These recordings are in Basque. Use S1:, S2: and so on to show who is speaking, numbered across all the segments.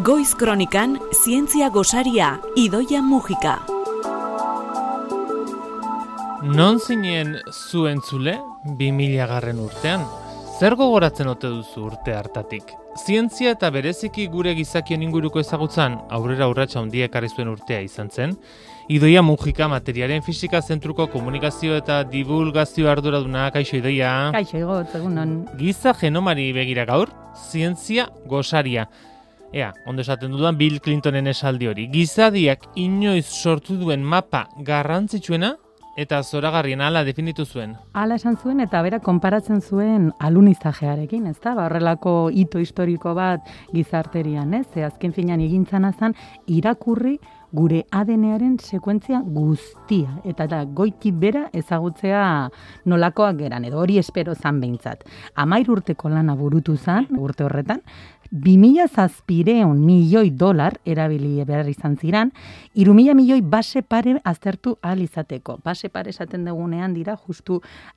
S1: Goiz Kronikan, zientzia gosaria, Idoia Mujika.
S2: Non zinen zuen zule 2000 urtean? Zer gogoratzen ote duzu urte hartatik? Zientzia eta bereziki gure gizakion inguruko ezagutzan aurrera urratsa handia ekarri zuen urtea izan zen. Idoia Mujika, materiaren fisika zentruko komunikazio eta divulgazio arduraduna. Kaixo Idoia.
S3: Kaixo Igo, egunon.
S2: Giza genomari begira gaur, zientzia gosaria. Ea, ondo esaten dudan Bill Clintonen esaldi hori. Gizadiak inoiz sortu duen mapa garrantzitsuena eta zoragarrien hala definitu zuen.
S3: Hala esan zuen eta bera konparatzen zuen alunizajearekin, ezta? Horrelako hito historiko bat gizarterian, ez? Azken finean egintzana zen irakurri gure ADN-aren sekuentzia guztia. Eta da, goiti bera ezagutzea nolakoak geran, edo hori espero zan behintzat. 13 urteko lana burutu zen, urte horretan, 2.700 milioi dolar erabili behar izan ziran, 3.000 milioi base pare aztertu ahal izateko. Base pare esaten dugunean dira, justu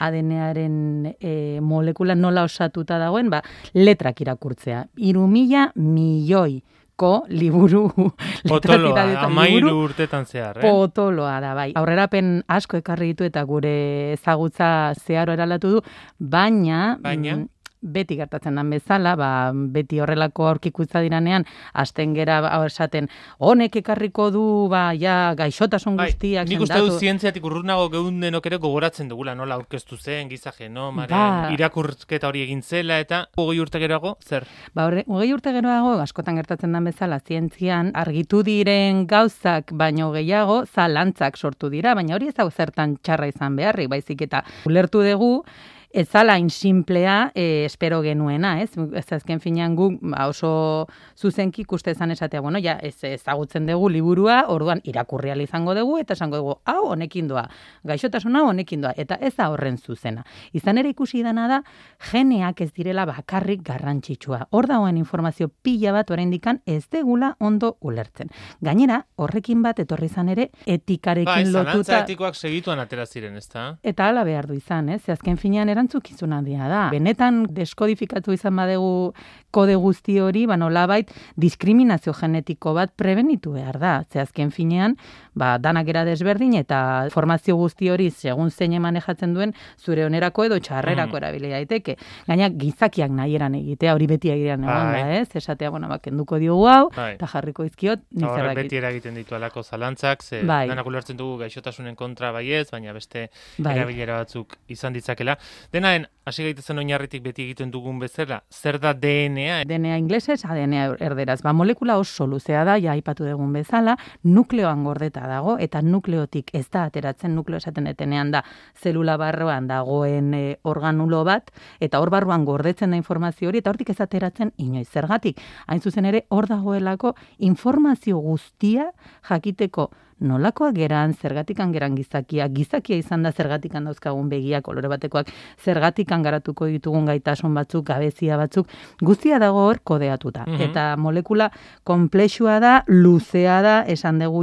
S3: ADN-aren molekula nola osatuta dagoen, letrak irakurtzea. 3.000 milioi liburu
S2: potoloa, 13 urtetan zehar,
S3: potoloa da, bai. Aurrerapen asko ekarri ditu eta gure ezagutza zeharo eraldatu du, baina beti gertatzen den bezala, beti horrelako aurkikuntza diranean, hasten gera esaten, honek ekarriko du, gaixotasun guztiak
S2: nik uste dut zientziatik urrunago geundenok ere gogoratzen dugula, nola aurkeztu zen, giza genomaren irakurketa hori egin zela, eta 20 urte geroago, zer?
S3: 20 urte geroago, askotan gertatzen den bezala, zientzian, argitu diren gauzak baino gehiago, zalantzak sortu dira, baina hori ez hau zertan txarra izan beharrik, baizik eta ulertu dugu, ez zala insimplea espero genuena, ez? Ez azken finean guk oso zuzenki ikuste zan esatea, ezagutzen dugu liburua, orduan irakurri ahal izango dugu, eta esango dugu, hau honekin doa, gaixotasun hau honekin doa, eta ez da horren zuzena. Izan ere ikusi dana da, geneak ez direla bakarrik garrantzitsua. Hor dagoen informazio pila bat oraindikan ez degula ondo ulertzen. Gainera, horrekin bat etorri izan ere, etikarekin lotuta.
S2: Zalantza etikoak segituan atera ziren, ezta?
S3: Eta hala behar du izan, ez? Azken finean erantzukizuna handia da. Benetan deskodifikatu izan badegu kode guzti hori, nolabait diskriminazio genetiko bat prebenitu behar da. Ze azken finean, danak era desberdin eta formazio guzti hori segun zein manejatzen duen zure onerako edo txarrerako erabili daiteke. Gaina gizakiak nahieran egitea, hori beti egiran egon da, ez? Esatea, kenduko diogu hau, eta jarriko izkiot,
S2: nizerrakit. Beti eragiten ditu alako zalantzak, ze danak ulertzen dugu gaixotasunen kontra baiez, baina beste erabilera batzuk izan ditzakela. Denaen, hasi gaitezen oinarritik beti egiten dugun bezala, zer da DNA?
S3: DNA inglesez, DNA erderaz. Molekula oso luzea da, aipatu dugun bezala, nukleoan gordeta dago, eta nukleotik ez da ateratzen, nukleo esaten etenean da, zelula barruan dagoen organulo bat, eta hor barruan gordetzen da informazio hori, eta hortik ez ateratzen inoiz. Zergatik, hain zuzen ere, hor dagoelako informazio guztia jakiteko nolakoak geran, zergatikan geran gizakia izan da zergatikan dauzkagun begiak, kolore batekoak, zergatikan garatuko ditugun gaitasun batzuk, gabezia batzuk, guztia dago hor kodeatuta. Eta molekula konplexua da, luzea da, esan dugu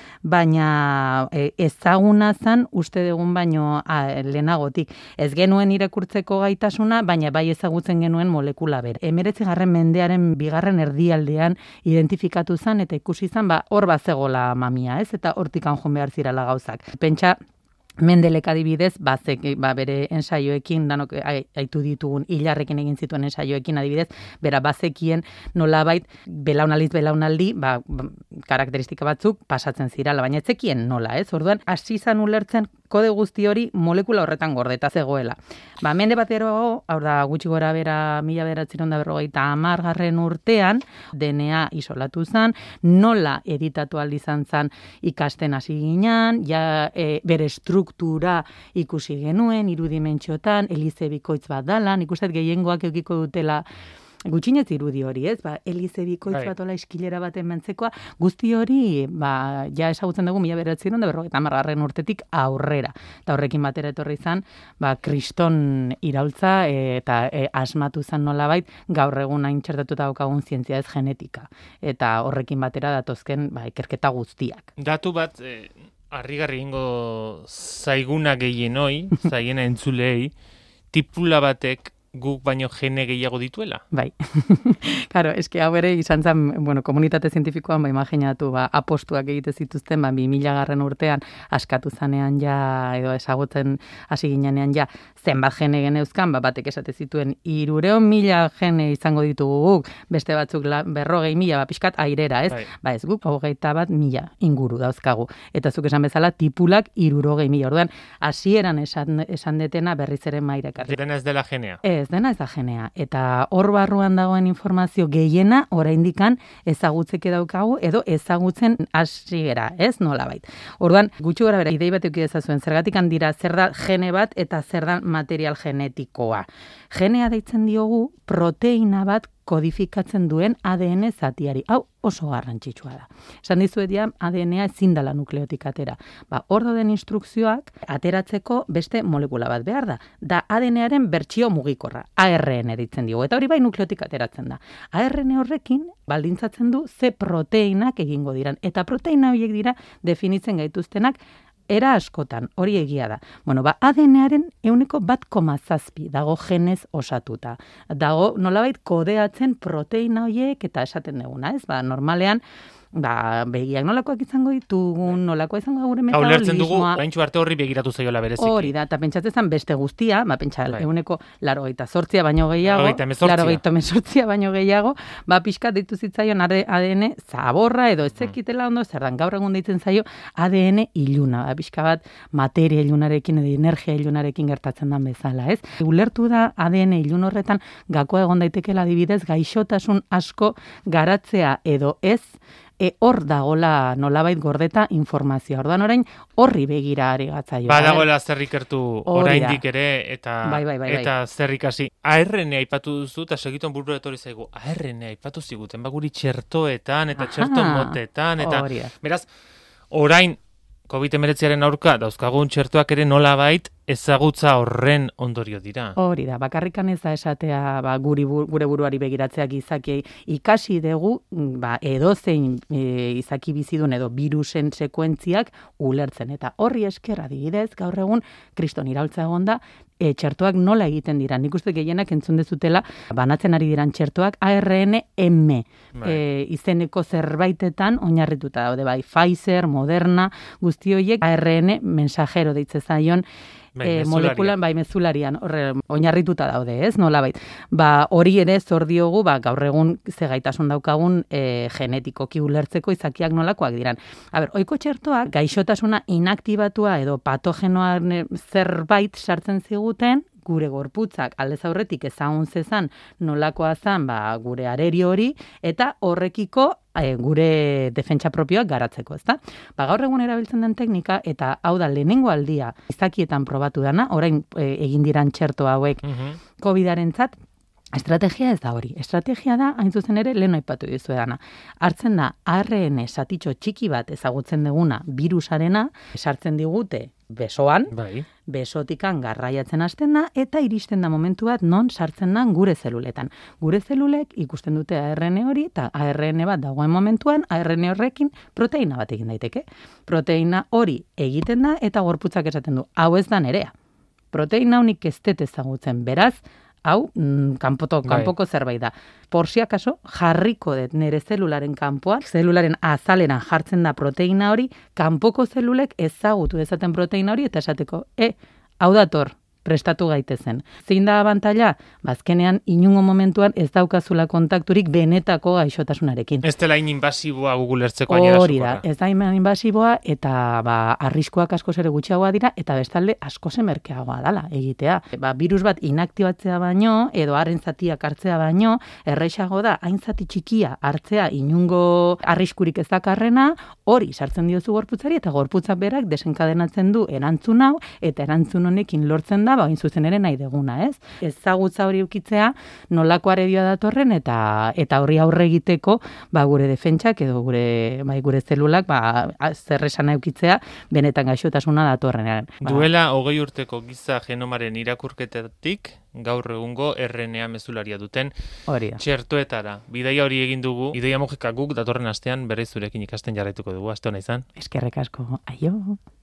S3: baina ezaguna zen uste dugun baino lehenagotik. Ez genuen irakurtzeko gaitasuna, baina bai ezagutzen genuen molekula bera. 19. mendearen 2. erdialdean identifikatu zen eta ikusi zen, hor bazegola mamia, ez? Eta hortikan joan behar zirala gauzak. Pentsa, Mendelek adibidez, bere ensaioekin, danok aitu ditugun hilarrekin egin zituen ensaioekin adibidez, bera bazekien nolabait belaunaldi, karakteristika batzuk pasatzen zirala, baina etzekien nola, ez? Orduan, hasi izan ulertzen kode guzti hori molekula horretan gordeta zegoela. Mende bateroago, hau da gutxi gora bera 1950 urtean, DNA isolatu zen, nola editatu aldizan zen ikasten hasi ginen, bere struktura ikusi genuen, 3 dimentsiotan, elize bikoitz bat dala, nik uste gehiengoak eukiko dutela gutxinez irudi hori, ez? Elize bikoitz bat ola eskilera baten mentzekoa, guzti hori, ezagutzen dugu 1950 urtetik aurrera. Eta horrekin batera etorri izan, kriston iraultza eta asmatu zen nolabait, gaur egun hain txertatuta daukagun zientzia ez genetika. Eta horrekin batera datozken ikerketa guztiak.
S2: Datu bat, harrigarri egingo zaiguna gehienoi, zaiena entzulei, tipula batek guk baino gene gehiago dituela?
S3: Bai. Claro, eske hau ere izan zen, komunitate zientifikoan imaginatu, apostuak egite zituzten, 2000 urtean askatu zanean ja, edo ezagutzen hasi ginean ja, zenbat gene geneuzkan, batek esate zituen 300.000 gene izango ditugu guk, beste batzuk 40.000, pixkat airera, ez?
S2: Bai.
S3: Ez guk 21.000 inguru dauzkagu. Eta zuk esan bezala, tipulak 60.000. Orduan, hasieran esan detena berriz ere mairekarri.
S2: Dena ez dela genea.
S3: Ez dena ez da genea. Eta hor barruan dagoen informazio gehiena oraindikan ezagutzeke daukagu edo ezagutzen hasi gera, ez nolabait. Orduan, gutxi gora bera, idei bat eduki dezazuen, zergatik handira zer da gene bat eta zer da material genetikoa. Genea deitzen diogu proteina bat kodifikatzen duen ADN zatiari. Hau oso garrantzitsua da. Esan dizuet ja, ADN-a ezin dela nukleotik atera. Hor dauden instrukzioak ateratzeko beste molekula bat behar da. Da ADN-aren bertsio mugikorra, ARN ditzen digu. Eta hori bai nukleotik ateratzen da. ARN horrekin baldintzatzen du ze proteinak egingo diran. Eta proteina horiek dira definitzen gaituztenak era askotan, hori egia da. ADN-aren 1,7 dago genez osatuta. Dago nolabait kodeatzen proteina horiek eta esaten duguna, ez? Normalean, begiak nolakoak izango ditugun, nolakoa izango gure metabolismoa.
S2: Ulertzen dugu, oraintsu arte horri begiratu zaiola bereziki.
S3: Hori da, eta pentsatzen beste guztia, pentsa 188 baino gehiago, 188 baino gehiago, pixkat ditu zitzaion ADN zaborra edo ezekitela ondo, zer dan gaur egun deitzen zaio ADN iluna, pixka bat materia ilunarekin edo energia ilunarekin gertatzen den bezala, ez? Ulertu da ADN ilun horretan gakoa egon daitekela adibidez gaixotasun asko garatzea edo ez, hor dagola nolabait gordeta informazioa. Orduan orain horri begira ari gatzaio.
S2: Badagoela zer ikertu oraindik ere eta eta zer ikasi. ARN aipatu duzu eta segiton burura etorri zaigu. ARN aipatu ziguten, guri txertoetan eta txerto motetan eta beraz orain COVID-19aren aurka dauzkagun txertoak ere nolabait ezagutza horren ondorio dira.
S3: Hori da, bakarrikan ez da esatea gure buruari begiratzea gizakiei ikasi dugu edozein izaki bizidun edo virusen sekuentziak ulertzen. Eta horri esker adibidez, gaur egun kriston iraultza egon da, txertoak nola egiten dira. Nik uste gehienak entzun dezutela, banatzen ari diran txertoak ARN-M izeneko zerbaitetan oinarrituta daude, Pfizer, Moderna, guzti horiek ARN mensajero deitze zaion molekulan, mezularian oinarrituta daude, ez? Nolabait. Hori ere zor diogu, gaur egun ze gaitasun daukagun genetikoki ulertzeko izakiak nolakoak diran. Ohiko txertoak gaixotasuna inaktibatua edo patogenoan zerbait sartzen ziguten, gure gorputzak aldez aurretik ezagun zezan nolakoa zan gure arerio hori eta horrekiko gure defentsa propioak garatzeko, ezta? Gaur egun erabiltzen den teknika eta hau da lehenengo aldia izakietan probatu dana, orain egin diran txerto hauek COVID-arentzat. Estrategia ez da hori. Estrategia da, hain zuzen ere, lehen aipatu dizuedana. Hartzen da, ARN satitxo txiki bat ezagutzen duguna virusarena, sartzen digute besoan, besotikan garraiatzen hasten da, eta iristen da momentu bat non sartzen da gure zeluletan. Gure zelulek ikusten dute ARN hori, eta ARN bat dagoen momentuan, ARN horrekin proteina bat egin daiteke. Proteina hori egiten da, eta gorputzak esaten du, hau ez da nerea. Proteina honik ez dut ezagutzen, beraz, hau, kanpoko zerbait da. Por si acaso, jarriko dut nire zelularen kanpoan, zelularen azaleran jartzen da proteina hori, kanpoko zelulek ezagutu dezaten proteina hori, eta esateko, hau dator, prestatu gaitezen. Zein da abantaila? Azkenean, inungo momentuan ez daukazula kontakturik benetako gaixotasunarekin.
S2: Ez dela invasiboa gugulertzeko ainera sukorra.
S3: Hori da, ez da invasiboa eta arriskoak askoz ere gutxiagoa dira eta bestalde askoz merkeagoa dala egitea. Virus bat inaktibatzea baino edo haren zatiak hartzea baino, errexago da hain zati txikia hartzea inungo arriskurik ez dakarrena, hori sartzen diozu gorputzari eta gorputzak berak desenkadenatzen du erantzun hau eta erantzun honekin lortzen da hain zuzen ere nahi deguna, ez? Ezagutza hori ukitzea nolako arerioa datorren eta horri aurre egiteko gure defentsak edo gure zelulak zer esana ukitzea benetan gaixotasuna datorrenean.
S2: Duela 20 urteko giza genomaren irakurketatik gaur egungo RNA mezularia duten txertoetara. Bidaia hori egin dugu, Idoia Mojika guk datorren astean berriz zurekin ikasten jarraituko dugu. Aste ona izan.
S3: Eskerrik asko. Aio.